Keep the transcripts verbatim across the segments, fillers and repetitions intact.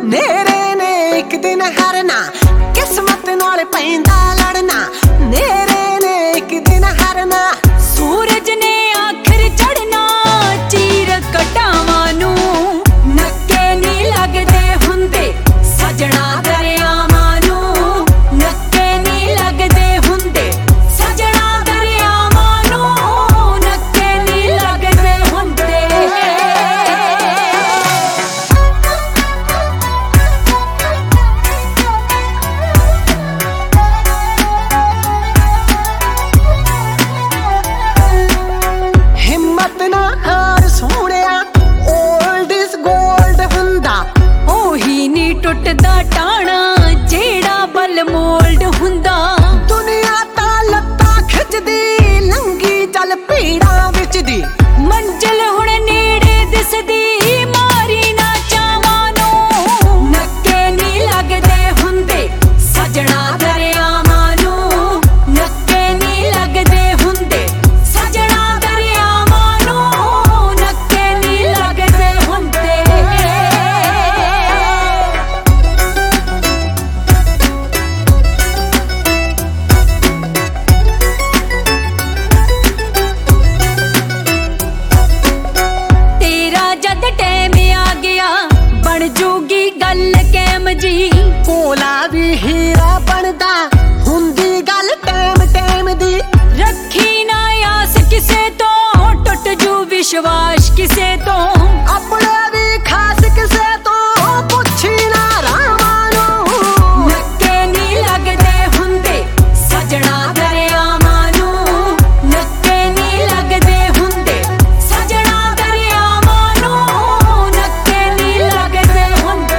नेरे ने एक दिन हारना, किस्मत नाल पैंदा लड़ना। नेरे ने एक दिन हारना, सूरज ने आखिर चढ़ना। चीर कटावां नू नक्के नी लगदे हुंदे सजना दरियावां नू। नक्के नी लगदे हुंदे सजना दरियावां नू। नक्के नी लगदे हुंदे। हिम्मत ना हार सोहणिया, ओल्ड इज गोल्ड हुंदा। ओही नी टुटदा टाणा जेड़ा बल मोल्ड हुंदा। दुनिया ता लत्तां खिचदी, लंघी चल भीड़ां विच दी। मंजिल हुण नेड़े दिसदी, मारी ना चावां नू। नक्के नी लगदे हुंदे सजना दरियावां नू। नक्के नी लगदे हुंदे सजना दरियावां नू। नक्के नी लगदे हुंदे। तेरा जद टैम आ गया, बन जूगी गल कैम जी। कोला भी हीरा बनदा, हुंदी गल टैम टैम दी। रखी ना आस किसे तो, टुट जू विश्वास किसे तो। अपने भी खास किसे तो, पुछी ना रावां नू। नक्के नी लगदे हुंदे सजना दरियावां नू। नक्के नी लगदे हुंदे सजना दरियावां नू। नक्के नी लगदे हुंदे।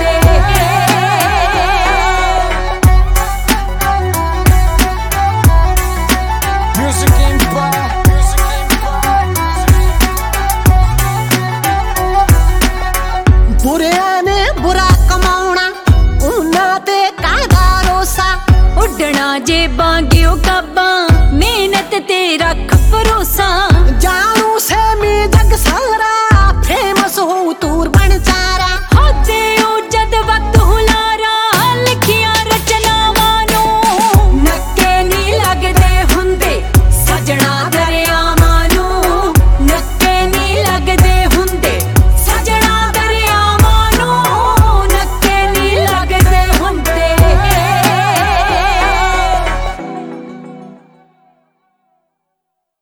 Music Empire, Music बुरिया ने बुरा कमाउणा, उन्हां ते काहदा रोसा। उड्डना जे बांगियो काबां, मेहनत ते रख भरोसा। जानू से मी जग सारा, फेमस हो तू